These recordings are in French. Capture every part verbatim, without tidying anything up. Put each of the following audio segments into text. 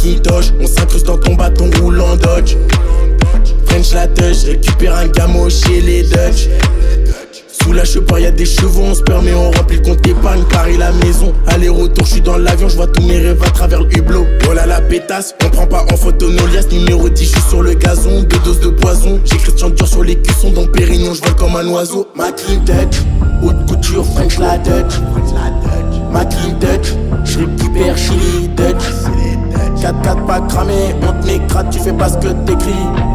Macintosh, on s'incruste dans ton bâton roulant Dodge. French la touch, récupère un gamo chez les Dutch. Sous la cheveux, y'a des chevaux, on se permet, on remplit le compte épargne, Paris la maison. Aller-retour, j'suis dans l'avion, j'vois tous mes rêves à travers le hublot. Oh là la pétasse, on prend pas en photo nos liasses. Numéro dix, j'suis sur le gazon, deux doses de poison. J'ai Christian Dior sur les cuissons, dans Pérignon, j'vole comme un oiseau. Ma clean touch, haute couture, French la Dutch. Ma clean touch, j'récupère Chili Dutch. quatre quatre pas cramé, on te m'écrase, tu fais pas ce que t'écris.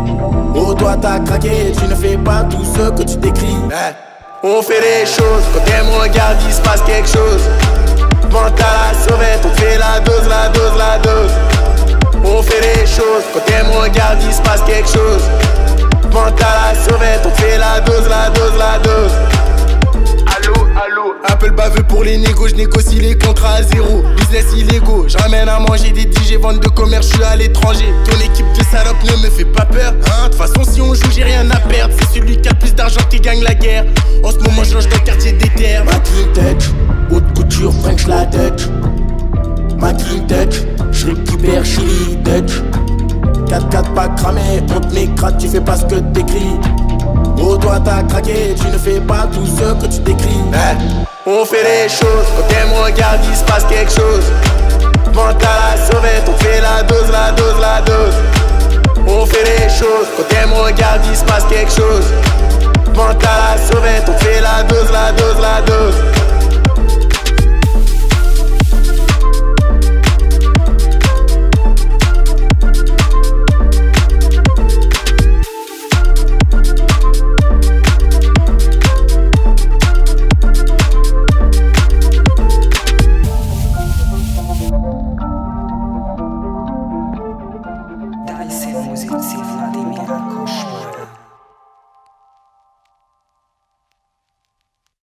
Oh toi t'as craqué, tu ne fais pas tout ce que tu décris. Hey. On fait les choses, quand elle me regarde il se passe quelque chose. Mental à la sauvette, on fait la dose, la dose, la dose. On fait les choses, quand elle me regarde il se passe quelque chose. Mental à la sauvette, on fait la dose, la dose, la dose. Allô, allô. Apple baveux pour les négos, je négocie les contrats à zéro. Business illégaux, je ramène à manger des D J, vente de commerce, je suis à l'étranger. Ton équipe de salopes ne me fait pas peur, hein. De toute façon si on joue j'ai rien à perdre. C'est celui qui a plus d'argent qui gagne la guerre. En ce moment je loge dans le quartier des terres. Ma clean touch, haute couture, French la Dutch. Ma clean touch, je récupère Chili Dutch. quatre quatre pas cramé, on te m'écrase, tu fais pas ce que t'écris. Oh toi t'as craqué, tu ne fais pas tout ce que tu décris. Hey. On fait les choses, quand elle me regarde il se passe quelque chose. Mental à la sauvette, on fait la dose, la dose, la dose. On fait les choses, quand elle me regarde il se passe quelque chose. Mental à la sauvette, on fait la dose, la dose, la dose. Daj se muzici Vladimira Košmara.